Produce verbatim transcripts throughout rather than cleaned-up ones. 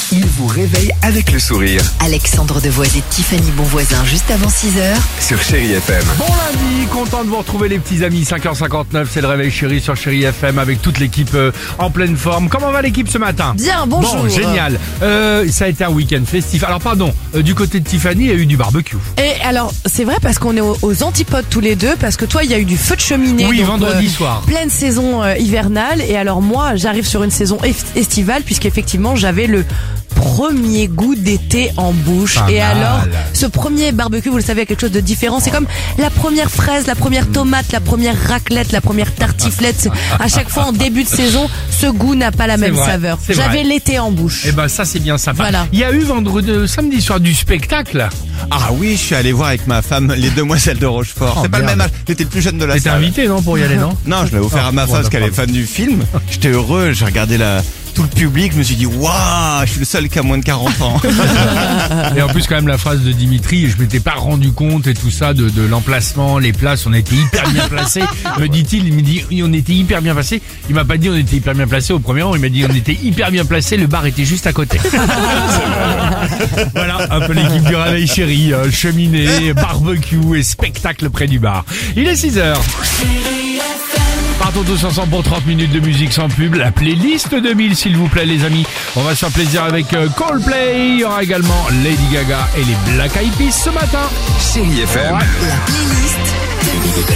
Il vous réveille avec le sourire. Alexandre Devoise et Tiffany Bonvoisin juste avant six heures. Sur Chérie F M. Bon lundi, content de vous retrouver les petits amis. cinq heures cinquante-neuf, c'est le réveil chéri sur Chérie F M avec toute l'équipe euh, en pleine forme. Comment va l'équipe ce matin? Bien, bonjour. Bon, génial. Euh, ça a été un week-end festif. Alors pardon, euh, du côté de Tiffany, il y a eu du barbecue. Et alors, c'est vrai parce qu'on est aux, aux antipodes tous les deux, parce que toi, il y a eu du feu de cheminée. Oui, donc, vendredi euh, soir. Pleine saison euh, hivernale. Et alors moi, j'arrive sur une saison ef- estivale, puisqu'effectivement, j'avais le premier goût d'été en bouche. Pas et mal. alors, ce premier barbecue, vous le savez, a quelque chose de différent. C'est comme la première fraise, la première tomate, la première raclette, la première tartiflette. C'est- À chaque fois, en début de saison, ce goût n'a pas la C'est même vrai, saveur. c'est J'avais vrai. l'été en bouche. Eh ben ça c'est bien sympa. Voilà. Il y a eu vendredi, euh, samedi soir du spectacle. Ah oui, je suis allé voir avec ma femme Les Demoiselles de Rochefort. Oh, c'est pas merde. le même âge. J'étais le plus jeune de la T'étais salle. invité non pour y aller non? Non, je l'ai offert Ah, à ma bon, femme parce qu'elle est d'accord. fan du film. J'étais heureux, j'ai regardé la... tout le public, je me suis dit waouh, je suis le seul qui a moins de quarante ans. Et en plus quand même la phrase de Dimitri, je m'étais pas rendu compte et tout ça de, de l'emplacement, les places, on était hyper bien placés. Me dit-il, il me dit oui, on était hyper bien placés. Il m'a pas dit on était hyper bien placés au premier rang, il m'a dit on était hyper bien placés, le bar était juste à côté. Voilà, un peu l'équipe du réveil chéri, euh, cheminée, barbecue et spectacle près du bar. Il est six heures. Partons tous ensemble pour trente minutes de musique sans pub. La playlist deux mille, s'il vous plaît, les amis. On va se faire plaisir avec euh, Coldplay. Il y aura également Lady Gaga et les Black Eyed Peas ce matin. Chérie F M. La playlist.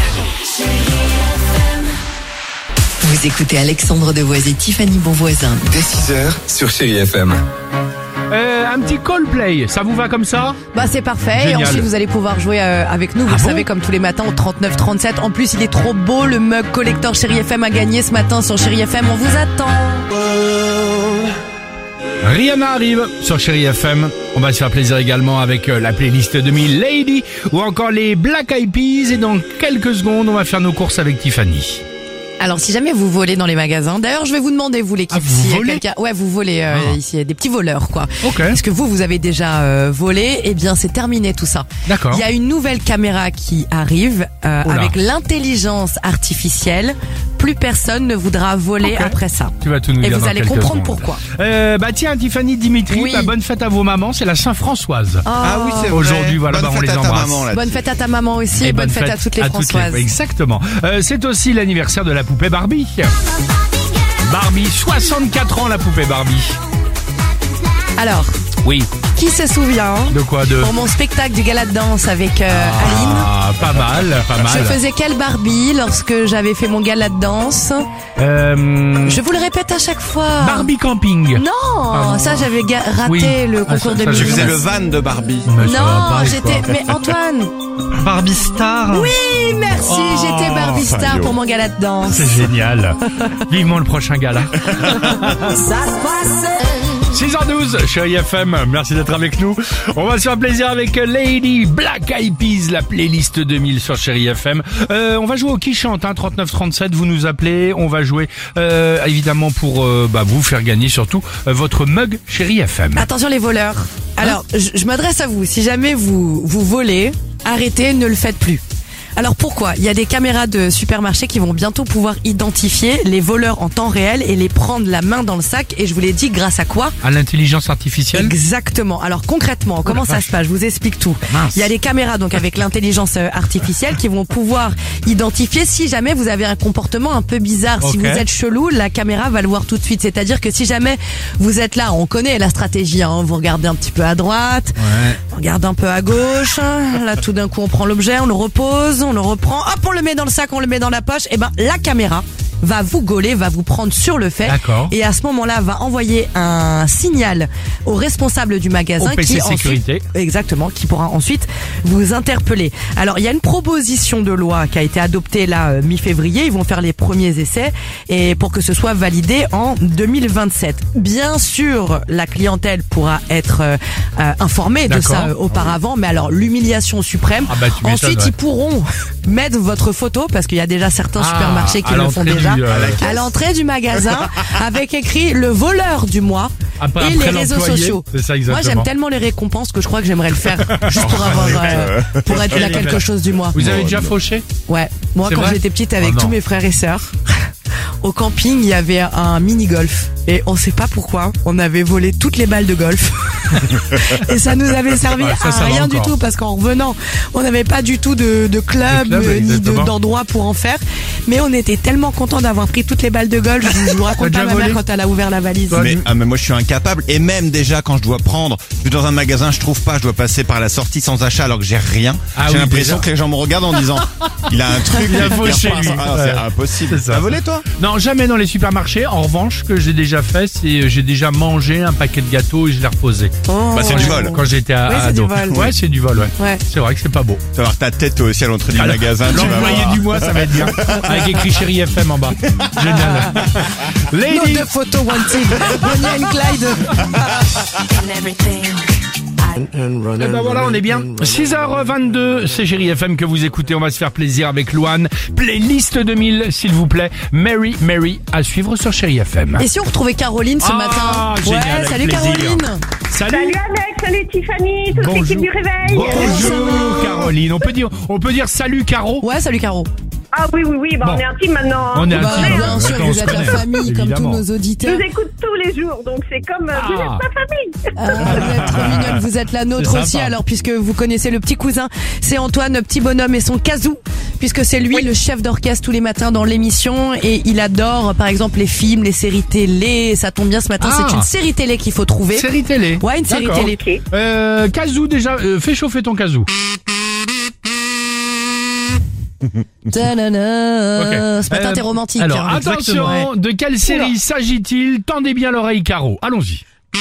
Vous écoutez Alexandre Devoise et Tiffany Bonvoisin. Dès six heures sur Chérie F M. Euh, un petit Coldplay, ça vous va comme ça? Bah c'est parfait. Génial. Et ensuite vous allez pouvoir jouer euh, avec nous. Vous Ah le bon savez, comme tous les matins au trente-neuf trente-sept. En plus il est trop beau, le mug collector Chérie F M a gagné ce matin sur Chérie F M. On vous attend. Rihanna arrive sur Chérie F M. On va se faire plaisir également avec euh, la playlist deux mille Lady ou encore les Black Eyed Peas. Et dans quelques secondes, on va faire nos courses avec Tiffany. Alors si jamais vous volez dans les magasins, d'ailleurs je vais vous demander vous l'équipe, Ah, vous si volez quelqu'un, ouais vous volez euh, Ah. ici, il y a des petits voleurs quoi. Ok. Est-ce que vous vous avez déjà euh, volé? Eh bien c'est terminé tout ça. D'accord. Il y a une nouvelle caméra qui arrive euh, Oula. avec l'intelligence artificielle. Plus personne ne voudra voler Ok. après ça. Tu vas tout nous Et dire vous dans allez quelques comprendre secondes. pourquoi. Euh, bah tiens, Tiffany, Dimitri, Oui. bah, bonne fête à vos mamans, c'est la Saint-Françoise. Ah oui, c'est vrai. Aujourd'hui, voilà, Bonne bah, on fête les à ta embrasse. maman, là. Bonne fête à ta maman aussi et, bonne, fête, à toutes les Françoises. Exactement. Euh, c'est aussi l'anniversaire de la poupée Barbie. Barbie, soixante-quatre ans la poupée Barbie. Alors, Oui, qui se souvient de quoi de... pour mon spectacle du gala de danse avec euh, Aline? Ah, pas mal, pas mal. Je faisais quelle Barbie lorsque j'avais fait mon gala de danse? Euh, Je vous le répète à chaque fois. Barbie Camping. Non, Pardon. ça j'avais ga- raté Oui. le Ah, concours ça- de ça, je Je musique. faisais le van de Barbie. Mais ça va Non, pas, j'étais. quoi. Mais Antoine. Barbie Star. Oui, merci. Oh, j'étais Barbie Star Fabio. pour mon gala de danse. C'est génial. Vivement le prochain gala. six heures douze, Chérie F M, merci d'être avec nous. On va se faire plaisir avec Lady Black Eyed Peas, la playlist deux mille sur Chérie F M. Euh, on va jouer au qui chante, hein, trente-neuf trente-sept, vous nous appelez. On va jouer euh, évidemment pour euh, bah, vous faire gagner surtout euh, votre mug Chérie F M. Attention les voleurs. Alors, je, je m'adresse à vous. Si jamais vous vous volez, arrêtez, ne le faites plus. Alors pourquoi? Il y a des caméras de supermarché qui vont bientôt pouvoir identifier les voleurs en temps réel et les prendre la main dans le sac. Et je vous l'ai dit, grâce à quoi? À l'intelligence artificielle. Exactement. Alors concrètement, comment ça vache. se passe? Je vous explique tout. Mince. Il y a des caméras donc avec l'intelligence euh, artificielle qui vont pouvoir identifier si jamais vous avez un comportement un peu bizarre. Si Ok. vous êtes chelou, la caméra va le voir tout de suite. C'est-à-dire que si jamais vous êtes là, on connaît la stratégie, hein, vous regardez un petit peu à droite, Ouais. on regarde un peu à gauche, hein. Là tout d'un coup on prend l'objet, on le repose, on le reprend, hop on le met dans le sac, on le met dans la poche. Et ben la caméra va vous gauler, va vous prendre sur le fait. D'accord. Et à ce moment-là, va envoyer un signal au responsable du magasin Au P C qui sécurité. ensuite, exactement, qui pourra ensuite vous interpeller. Alors, il y a une proposition de loi qui a été adoptée là euh, mi-février. Ils vont faire les premiers essais et pour que ce soit validé en deux mille vingt-sept. Bien sûr, la clientèle pourra être euh, euh, informée de D'accord. ça euh, auparavant, mais alors l'humiliation suprême. Ah bah, tu m'étonnes, ensuite, ouais. ils pourront mettre votre photo parce qu'il y a déjà certains Ah, supermarchés qui à le font l'entrée déjà. du, euh, À l'entrée du magasin avec écrit le voleur du mois Après- et après les réseaux l'employé, sociaux. c'est ça, Moi exactement. j'aime tellement les récompenses que je crois que j'aimerais le faire juste pour avoir euh, pour être là quelque chose du mois. Vous avez déjà fauché? Ouais. Moi C'est quand vrai j'étais petite avec Oh, non. tous mes frères et sœurs au camping, il y avait un mini golf. Et on sait pas pourquoi, on avait volé toutes les balles de golf. Et ça nous avait servi Ouais, ça, à ça va rien encore. du tout parce qu'en revenant, on n'avait pas du tout de, de club, De club, euh, ni de- exactement. d'endroit pour en faire. Mais on était tellement contents d'avoir pris toutes les balles de golf. Je, je vous raconte T'as pas déjà ma mère volé quand elle a ouvert la valise. Toi, Mais, du- ah, mais moi je suis incapable et même déjà quand je dois prendre, je suis dans un magasin, je trouve pas, je dois passer par la sortie sans achat alors que j'ai rien. Ah j'ai oui, l'impression déjà. que les gens me regardent en disant il a un truc, Il a il fauché, repart lui. sans- Ah, Ouais. c'est impossible. C'est ça. T'as volé toi? Non, jamais dans les supermarchés. En revanche, ce que j'ai déjà fait, c'est euh, j'ai déjà mangé un paquet de gâteaux et je l'ai reposé. Oh. Bah, c'est du vol. Quand j'étais à Oui, c'est ado. du vol. Ouais, c'est du vol, ouais. Ouais. C'est vrai que c'est pas beau. Tu vas avoir ta tête toi aussi à l'entrée du Alors, magasin. tu vas L'employé voir. du mois, ça va être bien. Avec écrit Chéri F M en bas. Génial. Nos Lady, deux photos wanted. Bonnie and Clyde. eh ben voilà, on est bien. six heures vingt-deux, c'est Chéri F M que vous écoutez. On va se faire plaisir avec Loane. Playlist deux mille, s'il vous plaît. Mary, Mary, à suivre sur Chéri F M. Et si on retrouvait Caroline ce Ah, matin? génial, Ouais, avec salut plaisir. Caroline. Salut. Salut Alex, salut Tiffany, toute Bonjour. l'équipe du réveil. Bonjour Caroline. On peut dire, on peut dire salut Caro. Ouais, salut Caro. Ah oui, oui, oui, bah, Bon. on est intime maintenant. hein. On est Bah, intime. bien Maintenant, sûr, on vous se êtes la connaît, famille comme tous évidemment. nos Je auditeurs. vous écoute tous les jours, donc c'est comme euh, vous Ah. êtes ma famille. Ah, vous êtes trop mignonne, vous êtes la nôtre C'est aussi. sympa. Alors, puisque vous connaissez le petit cousin, c'est Antoine, petit bonhomme et son kazoo, puisque c'est lui le chef d'orchestre tous les matins dans l'émission et il adore, par exemple, les films, les séries télé. Et ça tombe bien ce matin, Ah. c'est une série télé qu'il faut trouver. Série télé. Ouais, une série D'accord. télé. Ok. Euh, Kazoo déjà, euh, fais chauffer ton Kazoo. Ta-na-na. Ok. Ce matin, Euh, t'es romantique. Alors hein. attention, Exactement. de quelle série s'agit-il? Tendez bien l'oreille Caro. Allons-y.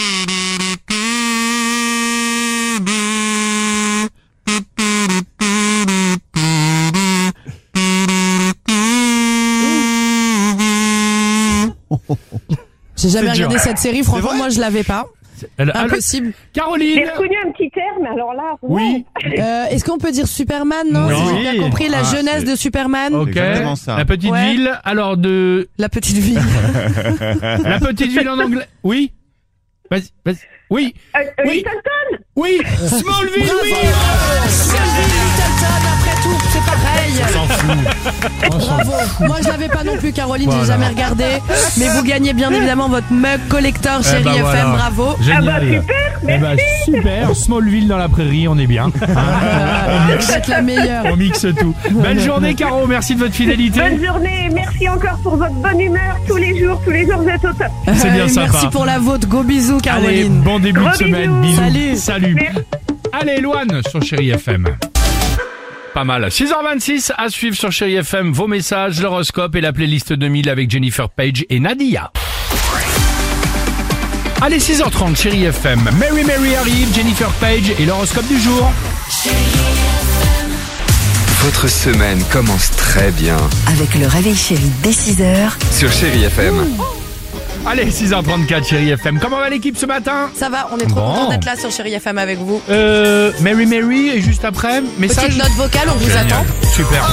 J'ai jamais C'est regardé dur. cette série, franchement, vrai moi je l'avais pas. Elle- elle- Impossible. Caroline. J'ai reconnu un petit air, mais alors là, Oui. Euh, Est-ce qu'on peut dire Superman, non? Oui. Si j'ai bien compris, la Ah, jeunesse c'est- de Superman. Ok. exactement ça. La petite Ouais. ville. Alors de La petite ville. la petite ville en anglais. Oui. Vas-y, vas-y. Oui. euh, euh, Oui. Littleton. Oui. Smallville. Oui. Smallville, Littleton, après tout, c'est pareil. On s'en fout. On s'en Bravo. Moi je l'avais pas non plus, Caroline, Voilà. j'ai jamais regardé. Mais vous gagnez bien évidemment votre mug collector Eh Chéri ben F M, voilà. bravo. Génial. Ah bah super, Eh merci. ben, super. Smallville dans la prairie, on est bien. Euh, vous êtes la meilleure. On mixe tout. Belle journée Caro, merci de votre fidélité. Bonne journée, merci encore pour votre bonne humeur tous les jours, tous les jours vous êtes au top. C'est bien Euh, sympa. Merci pour la vôtre. Gros bisous, Allez, Caroline. bon début Gros de semaine. bisous. Bisous. Salut. Salut. Merci. Allez, Loane sur Chéri F M. Pas mal. six heures vingt-six à suivre sur Chéri F M. Vos messages, l'horoscope et la playlist deux mille avec Jennifer Page et Nadia. Allez, six heures trente, Chéri F M. Mary Mary arrive, Jennifer Page et l'horoscope du jour. Votre semaine commence très bien Avec le réveil chéri dès six heures. sur Chéri F M. Allez, six heures trente-quatre, Chéri F M. Comment va l'équipe ce matin? Ça va, on est trop Bon. content d'être là sur Chéri F M avec vous. Euh, Mary Mary et juste après, message. Petite note vocale, on vous Génial. attend. Super.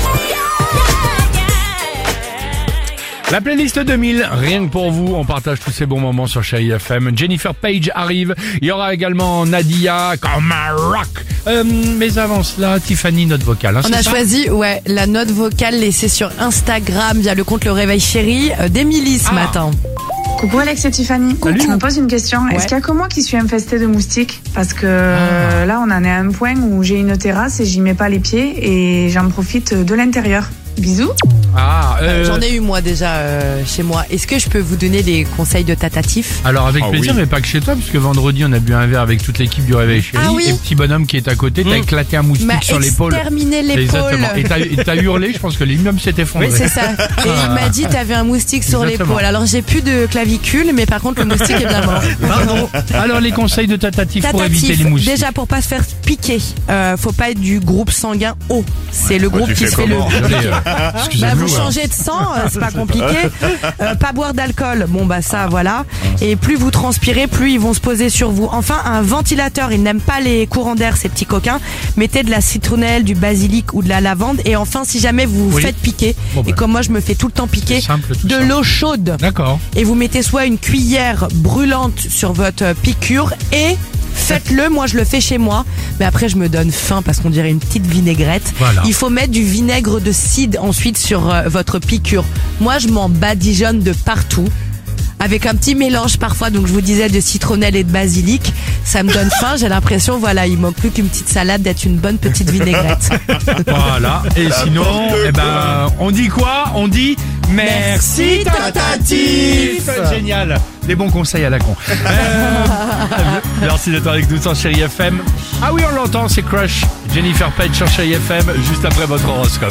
La playlist deux mille, rien que pour vous, on partage tous ces bons moments sur Chéri F M. Jennifer Page arrive, il y aura également Nadia comme un rock. Euh, mais avant cela, Tiffany, note vocale. Hein, On c'est a ça choisi, ouais, la note vocale laissée sur Instagram via le compte Le Réveil Chéri euh, d'Émilie ce Ah. matin. Coucou Alex et Tiffany. Salut. Je me pose une question. Ouais. Est-ce qu'il y a que moi qui suis infestée de moustiques? Parce que Ah. là, on en est à un point où j'ai une terrasse et j'y mets pas les pieds et j'en profite de l'intérieur. Bisous. Ah, euh, J'en ai eu moi déjà euh, chez moi. Est-ce que je peux vous donner des conseils de tatatif? Alors avec Ah plaisir, oui. mais pas que chez toi, puisque vendredi on a bu un verre avec toute l'équipe du Réveil Chéri. Ah oui. Et petit bonhomme qui est à côté, t'as éclaté un moustique M'a sur l'épaule. exterminé l'épaule. Exactement. Et t'as- et t'as hurlé, je pense que l'immeuble s'est effondré. Oui, c'est ça. Et il m'a dit t'avais un moustique sur Exactement. l'épaule. Alors j'ai plus de clavicule, mais par contre le moustique est bien mort. Pardon. Alors les conseils de tatatif pour éviter Tatatif, les moustiques. déjà pour pas se faire piquer, euh, faut pas être du groupe sanguin O. C'est le groupe tu qui fais se fait le. comment Désolé, euh, Bah, excusez-nous, vous hein. changez de sang, euh, c'est pas compliqué. Euh, pas boire d'alcool, bon bah ça voilà. Et plus vous transpirez, plus ils vont se poser sur vous. Enfin, un ventilateur, ils n'aiment pas les courants d'air, ces petits coquins. Mettez de la citronnelle, du basilic ou de la lavande. Et enfin, si jamais vous vous Oui. faites piquer, Bon, bah. et comme moi je me fais tout le temps piquer, C'est simple, tout de ça. l'eau chaude. D'accord. Et vous mettez soit une cuillère brûlante sur votre euh, piqûre et faites-le, moi je le fais chez moi, mais après je me donne faim parce qu'on dirait une petite vinaigrette. Voilà. Il faut mettre du vinaigre de cidre ensuite sur euh, votre piqûre. Moi je m'en badigeonne de partout. avec un petit mélange parfois, donc je vous disais de citronnelle et de basilic. Ça me donne faim, j'ai l'impression, voilà, il manque plus qu'une petite salade, d'être une bonne petite vinaigrette. Voilà. Et sinon, eh ben, on dit quoi? On dit merci tentatif. Génial. Des bons conseils à la con. Euh, merci d'être avec nous sur Chérie F M. Ah oui, on l'entend, c'est Crush. Jennifer Page sur Chérie F M, juste après votre horoscope.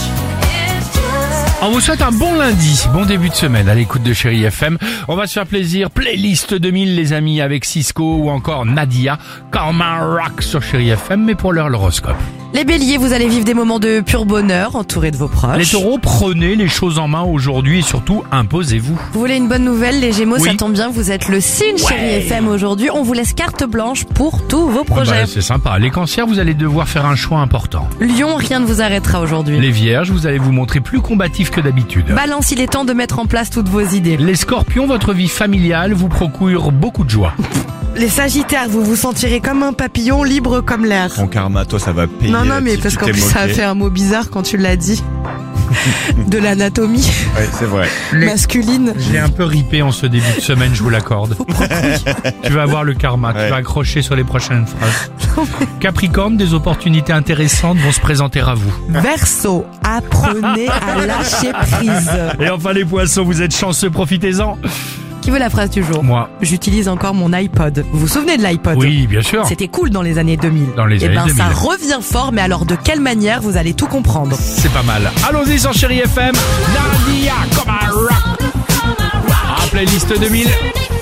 On vous souhaite un bon lundi, bon début de semaine à l'écoute de Chérie F M. On va se faire plaisir, playlist deux mille les amis avec Cisco ou encore Nadia, Come on Rock sur Chérie F M, mais pour l'heure l'horoscope. Les béliers, vous allez vivre des moments de pur bonheur, entourés de vos proches. Les taureaux, prenez les choses en main aujourd'hui et surtout imposez-vous. Vous voulez une bonne nouvelle, les gémeaux, Oui. ça tombe bien, vous êtes le signe Ouais. Chérie F M aujourd'hui. On vous laisse carte blanche pour tous vos Ah projets. bah, c'est sympa. Les cancers, vous allez devoir faire un choix important. Lion, rien ne vous arrêtera aujourd'hui. Les vierges, vous allez vous montrer plus combatifs que d'habitude. Balance, il est temps de mettre en place toutes vos idées. Les scorpions, votre vie familiale vous procure beaucoup de joie. Les sagittaires, vous vous sentirez comme un papillon libre comme l'air. Ton karma, toi, ça va payer. Non, non, mais si parce tu qu'en t'es plus ça a moqué. fait un mot bizarre quand tu l'as dit. De l'anatomie Ouais, c'est vrai. masculine. J'ai un peu ripé en ce début de semaine, je vous l'accorde. Tu vas avoir le karma, Ouais. tu vas accrocher sur les prochaines phrases. Capricorne, des opportunités intéressantes vont se présenter à vous. Verseau, apprenez à lâcher prise. Et enfin les poissons, vous êtes chanceux, profitez-en. Qui veut la phrase du jour? Moi. J'utilise encore mon iPod. Vous vous souvenez de l'iPod? Oui, bien sûr. C'était cool dans les années deux mille. Dans les Eh années ben, deux mille. ça revient fort, mais alors de quelle manière? Vous allez tout comprendre. C'est pas mal. Allons-y sur Chérie F M. Nadia, comme un rock. Ah, playlist deux mille.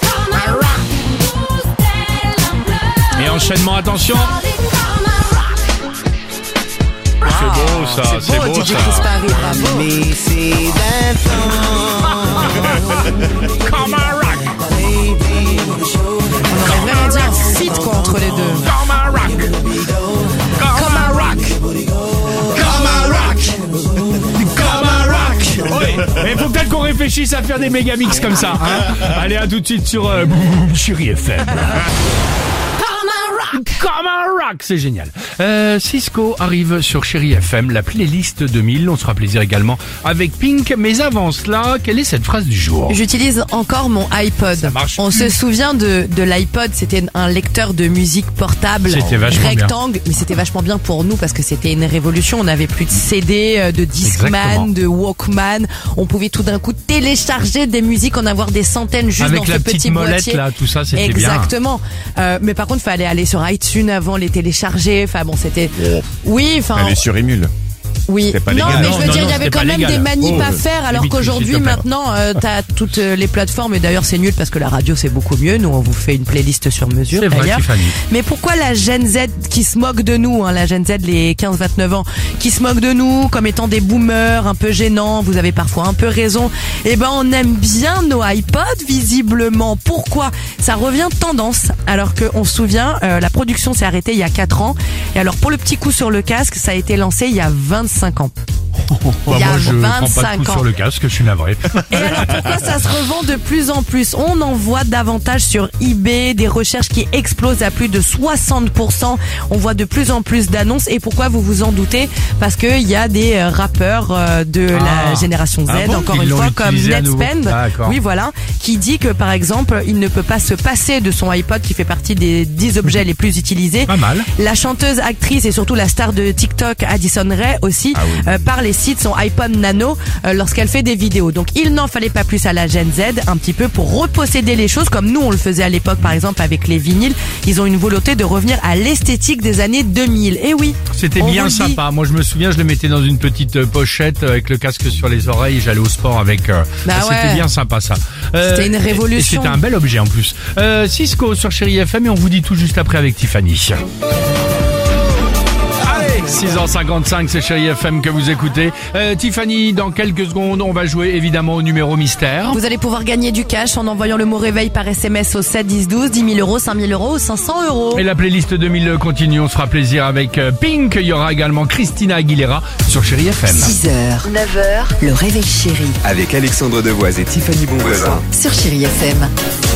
Et enchaînement, attention. C'est beau ça, c'est beau, D J ça. Chris Paris, bravo. Comme un rock. On aurait vraiment dit un feat quoi entre les deux. Comme un rock. Comme un rock. Comme un rock. Comme un rock. Oui, mais faut peut-être qu'on réfléchisse à faire des méga mix comme ça. Hein. Allez, à tout de suite sur euh, Chérie F M. Comme un rock, c'est génial. Euh, Cisco arrive sur Chérie F M, la playlist deux mille. On se fera plaisir également avec Pink. Mais avant cela, quelle est cette phrase du jour? J'utilise encore mon iPod. Ça marche. On se souvient de, de l'iPod, c'était un lecteur de musique portable C'était vachement rectangle, mais c'était vachement bien pour nous parce que c'était une révolution. On n'avait plus de C D, euh, de Discman, Exactement. de Walkman. On pouvait tout d'un coup télécharger des musiques, en avoir des centaines juste Avec dans la ce petite petit molette boîtier. là, tout ça, c'était bien. Exactement. Euh, mais par contre, il fallait aller sur iTunes avant, les télécharger. Enfin bon, c'était. Oui, enfin. Elle est sur Emule. Oui, C'était pas non, légal. mais Non, je veux non, dire, non, il y avait c'était quand pas même légal. des manipes Oh, à faire, alors limite, qu'aujourd'hui, s'il te plaît. maintenant, euh, t'as toutes euh, les plateformes, et d'ailleurs, c'est nul parce que la radio, c'est beaucoup mieux. Nous, on vous fait une playlist sur mesure, C'est vrai, d'ailleurs. Tiffany. Mais pourquoi la Gen Z qui se moque de nous, hein, la Gen Z, les quinze vingt-neuf ans, qui se moque de nous comme étant des boomers, un peu gênants, vous avez parfois un peu raison. Eh ben, on aime bien nos iPods, visiblement. Pourquoi? Ça revient tendance, alors qu'on se souvient, euh, la production s'est arrêtée il y a quatre ans. Et alors, pour le petit coup sur le casque, ça a été lancé il y a vingt-cinq ans. Bah, Il y a moi, je prends pas vingt-cinq de coup ans. sur le casque, je suis navré. Et alors pourquoi ça se revend de plus en plus? On en voit davantage sur eBay, des recherches qui explosent à plus de soixante pour cent. On voit de plus en plus d'annonces. Et pourquoi vous vous en doutez? Parce qu'il y a des euh, rappeurs euh, de Ah. la génération Z, Ah bon, encore qu'ils une l'ont fois, comme utilisé à nouveau. Netspend. D'accord. Oui, voilà. Qui dit que par exemple, il ne peut pas se passer de son iPod qui fait partie des dix objets les plus utilisés. Pas mal. La chanteuse, actrice et surtout la star de TikTok, Addison Rae aussi, Ah oui. euh, par les sites son iPod Nano euh, lorsqu'elle fait des vidéos. Donc il n'en fallait pas plus à la Gen Z, un petit peu pour reposséder les choses comme nous on le faisait à l'époque par exemple avec les vinyles. Ils ont une volonté de revenir à l'esthétique des années deux mille. Et oui, C'était on bien vous le dit. sympa. Moi, je me souviens, je le mettais dans une petite euh, pochette euh, avec le casque sur les oreilles. J'allais au sport avec. euh, Bah C'était ouais. bien sympa ça. Euh, C'était une et- révolution. et C'était un bel objet en plus. Euh, Cisco sur Chérie F M et on vous dit tout juste après avec Tiffany. Allez, six heures cinquante-cinq, c'est Chérie F M que vous écoutez. Euh, Tiffany, dans quelques secondes, on va jouer évidemment au numéro mystère. Vous allez pouvoir gagner du cash en envoyant le mot réveil par S M S au sept dix douze, dix mille euros, cinq mille euros ou cinq cents euros. Et la playlist deux mille continue, on se fera plaisir avec euh, Pink. Il y aura également Christina Aguilera sur Chérie F M. six heures, neuf heures, le réveil chéri Avec Alexandre Devoise et Tiffany Bonvoisin. sur Chérie F M.